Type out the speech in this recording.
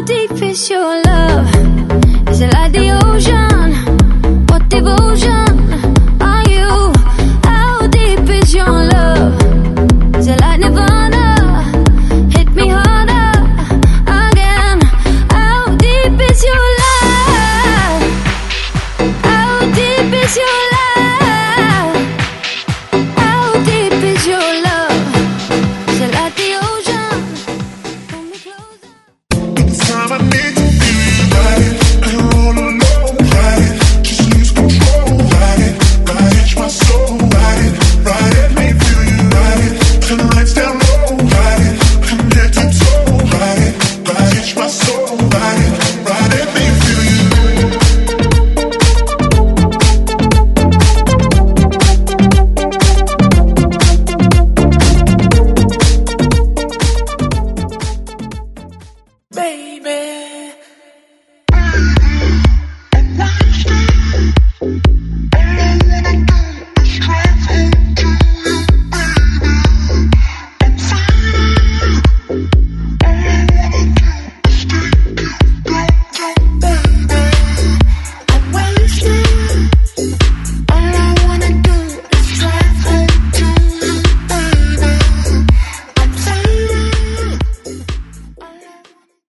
deep is your love? Is it like the ocean? What devotion are you? How deep is your love? Is it like Nirvana? Hit me harder again. How deep is your love? How deep is your love? How deep is your love? Is it like the ocean? Pull me closer. It's time I need to feel you ride it. I don't wanna know, ride it. Just lose control, ride it. Ride my soul, ride it. Ride it, make me feel you ride it. Turn the lights down low, ride it. From head to toe, ride it. Ride my soul, ride it. Ride it, make me feel you. Baby.